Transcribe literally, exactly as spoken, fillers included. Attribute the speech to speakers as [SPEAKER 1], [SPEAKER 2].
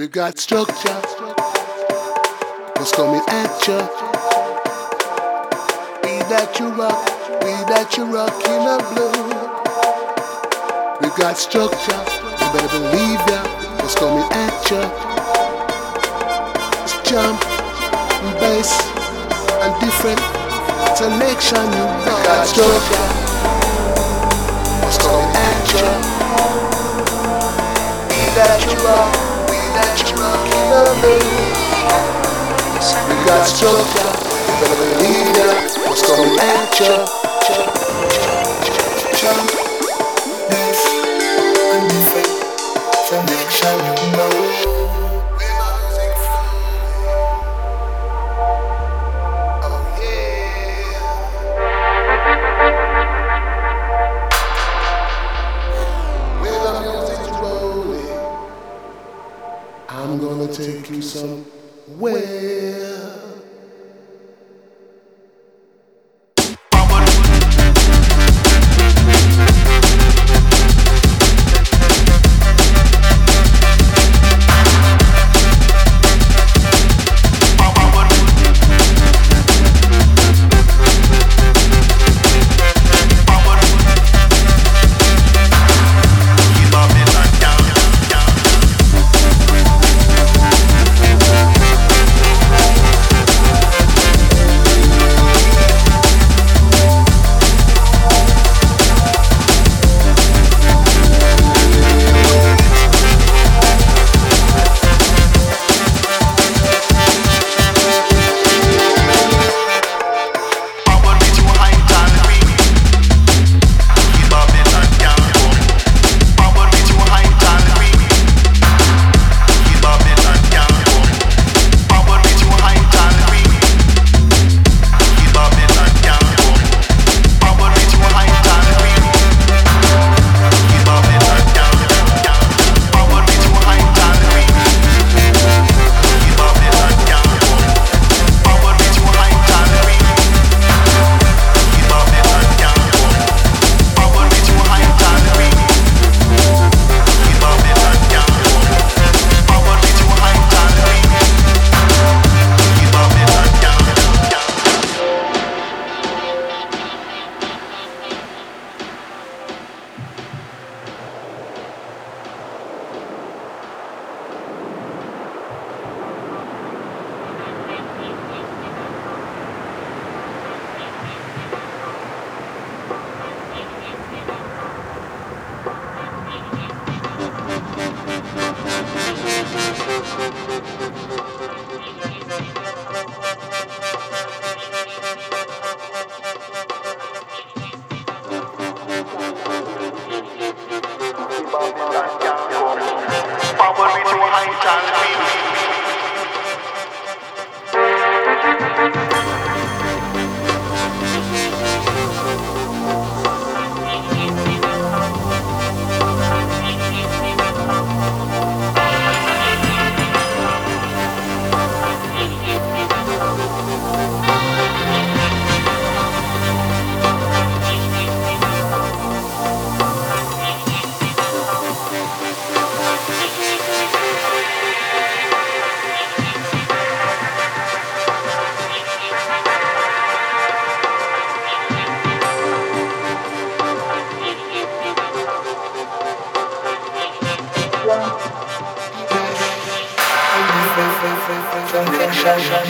[SPEAKER 1] We got structure, what's coming at ya? We that you rock, we that you rock in a blue. We got structure, you better believe ya, what's coming at ya? It's jump, and bass, and different selection. You know. We got structure, what's coming at ya? We that you rock, we that you rock in a blue. We got structure, you better believe ya, what's coming at ya? Jump, bass, and different selection. You know. I'm gonna take you somewhere.
[SPEAKER 2] Sensation.